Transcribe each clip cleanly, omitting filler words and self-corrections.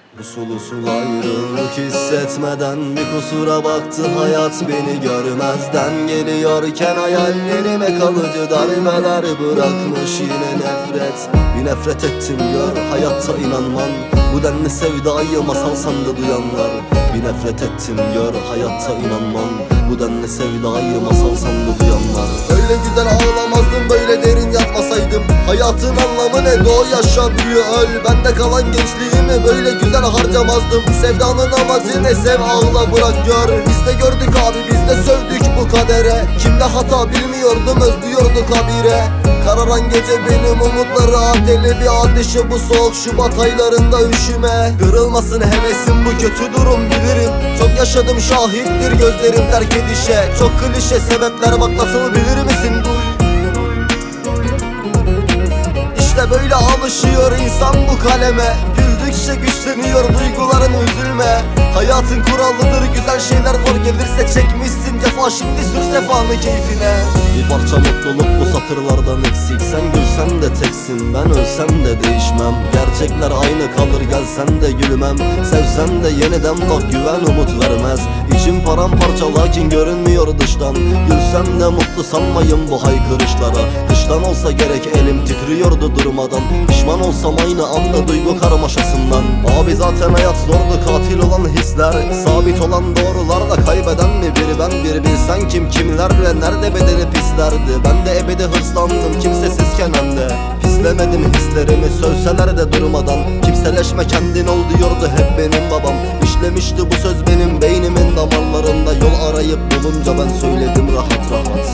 Usul usul ayrılık hissetmeden bir kusura baktı hayat beni görmezden. Geliyorken hayallerime kalıcı darbeler bırakmış yine nefret. Bir nefret ettim gör hayatta inanmam. Bu denli sevdayı masal sandı duyanlar. Bir nefret ettim gör hayatta inanmam. Bu denli sevdayı masal sandı duyanlar. Öyle güzel ağlamazdım böyle derin yatmasaydım. Hayatın anlamı ne, doğ yaşa büyü öl. Bende kalan gençliğimi böyle güzel harcamazdım. Sevdanın amacı ne, sev ağla bırak gör. Biz de gördük abi, biz de sövdük bu kadere. Kimde hata bilmiyordum, özlüyorduk habire. Kararan gece benim umutları adeli bir ateşi, bu soğuk Şubat aylarında üşüme. Kırılmasın hevesim, bu kötü durum bilirim. Çok yaşadım şahittir gözlerim terk edişe. Çok klişe sebepler bak nasıl bilir misin duy. İşte böyle alışıyor insan bu kaleme. Güldükçe güçleniyor duyguların, üzülme. Hayatın kuralıdır, güzel şeyler zor gelirse çekmişsin cefa, şimdi sür sefanı keyfine. Bir parça mutluluk bu satırlardan eksik. Sen gülsen de teksin, ben ölsem de değişmem. Gerçekler aynı kalır, gelsen de gülmem. Sevsen de yeniden bak, güven umut vermez. İçim paramparça lakin görünmüyor dıştan. Gülsem de mutlu sanmayın bu haykırışlara. Kıştan olsa gerek elim titriyordu durmadan. Pişman olsam aynı anda duygu karmaşasından. Abi zaten hayat zordu, katil olan hisler. Sabit olan doğrularla kaybeden mi biri ben bir bilsen kim kimlerle nerede bedeni pislerdi. Ben de ebedi hırslandım kimsesizken hem de. Pislemedim hislerimi sövseler de durmadan. Kimseleşme kendin ol diyordu hep benim babam. İşlemişti bu söz benim beynimin damarlarında. Yol arayıp bulunca ben söyledim rahat rahat.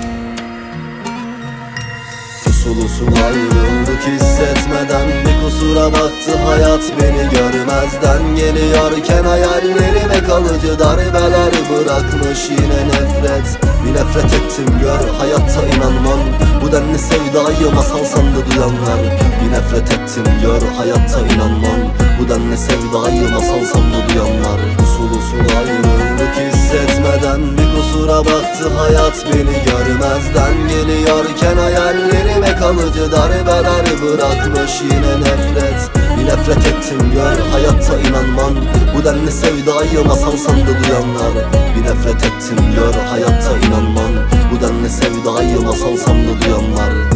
Usul usul ayrıldık hissetmeden. Bir kusura baktı hayat beni görmezden. Geliyorken hayallerime kalıcı darbeler bırakmış yine nefret. Bir nefret ettim gör hayatta inanmam. Bu denli sevdayı masal sandı duyanlar. Bir nefret ettim gör hayatta inanmam. Bu denli sevdayı masal sandı duyanlar. Usul usul ayrıldık hissetmeden. Bir kusura baktı hayat beni görmezden. Geliyorken hayallerime kalıcı darbeler bırakmış yine nefret. Bir nefret ettim gör hayatta inanmam. Bu denli sevdayı masal sandı duyanlar. Bir nefret ettim gör hayatta inanmam. Bu denli sevdayı masal sandı duyanlar.